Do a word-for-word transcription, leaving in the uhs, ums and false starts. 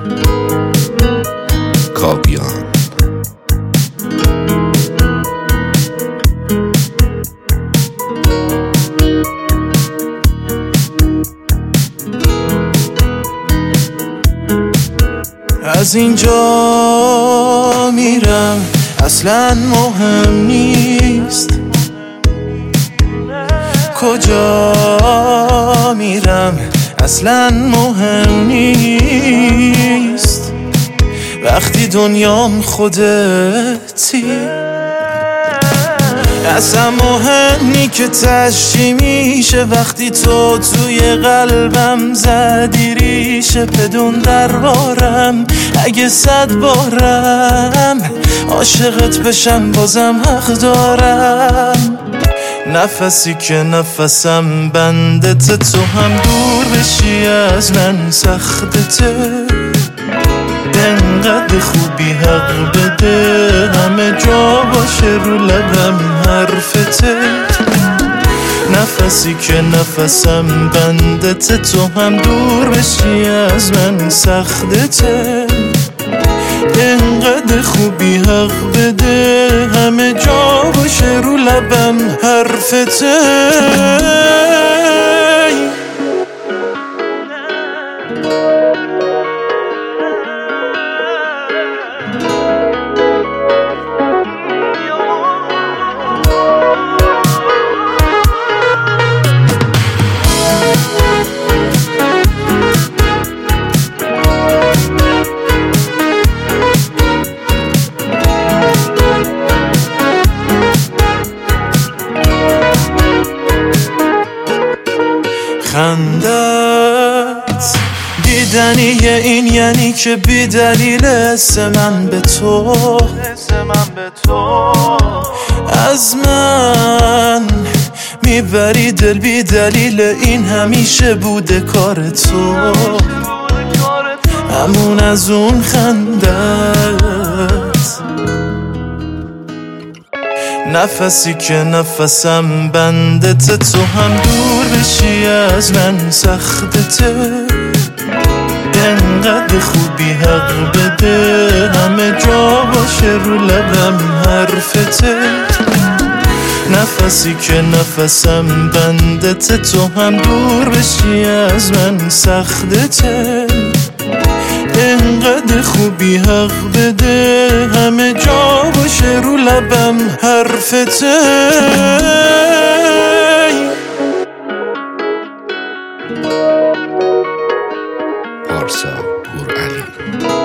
کاویان. از اینجا میرم اصلا مهم نیست، کجا میرم اصلا مهم نیست، وقتی دنیام خودتی اصلا مهم نی که تشتی میشه، وقتی تو توی قلبم زدی ریشه، بدون دربارم اگه صد بارم عاشقت بشم بازم حق دارم. نفسی که نفسم بندته، تو هم دور بشی از من سختته، انقدر خوبی حق بده همه جا باشه رو لبم حرفته. نفسی که نفسم بندته، تو هم دور بشی از من سختته، انقدر خوبی حق بده همه جا باشه رو لبم حرفته. خندت دیدنیه، این یعنی که بی دلیل اسم من به تو، از من میبری دل بی دلیل، این همیشه بوده کار تو، همون از اون خندت. نفسی که نفسم بندته، تو هم دور بشی از من سختته، انقدر خوبی حق بده همه جا باشه رو لبم حرفته. نفسی که نفسم بندته، تو هم دور بشی از من سختته، انقدر خوبی حق بده همه جا باشه رو لبم حرفته. پارسا پورعلی.